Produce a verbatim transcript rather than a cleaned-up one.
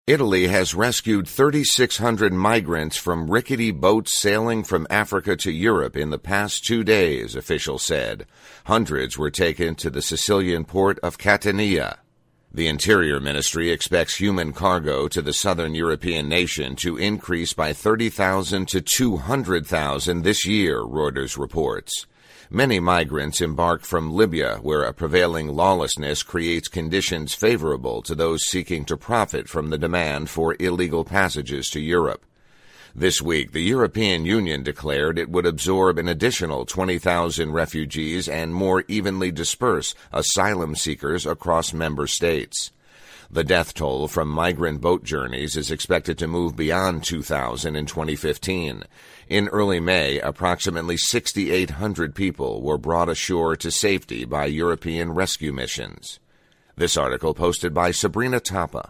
Italy has rescued three thousand six hundred migrants from rickety boats sailing from Africa to Europe in the past two days, officials said. Hundreds were taken to the Sicilian port of Catania. The Interior Ministry expects human cargo to the southern European nation to increase by thirty thousand to two hundred thousand this year, Reuters reports. Many migrants embark from Libya, where a prevailing lawlessness creates conditions favorable to those seeking to profit from the demand for illegal passages to Europe. This week, the European Union declared it would absorb an additional twenty thousand refugees and more evenly disperse asylum seekers across member states. The death toll from migrant boat journeys is expected to move beyond two thousand in twenty fifteen. In early May, approximately six thousand eight hundred people were brought ashore to safety by European rescue missions. This article posted by Sabrina Tapa.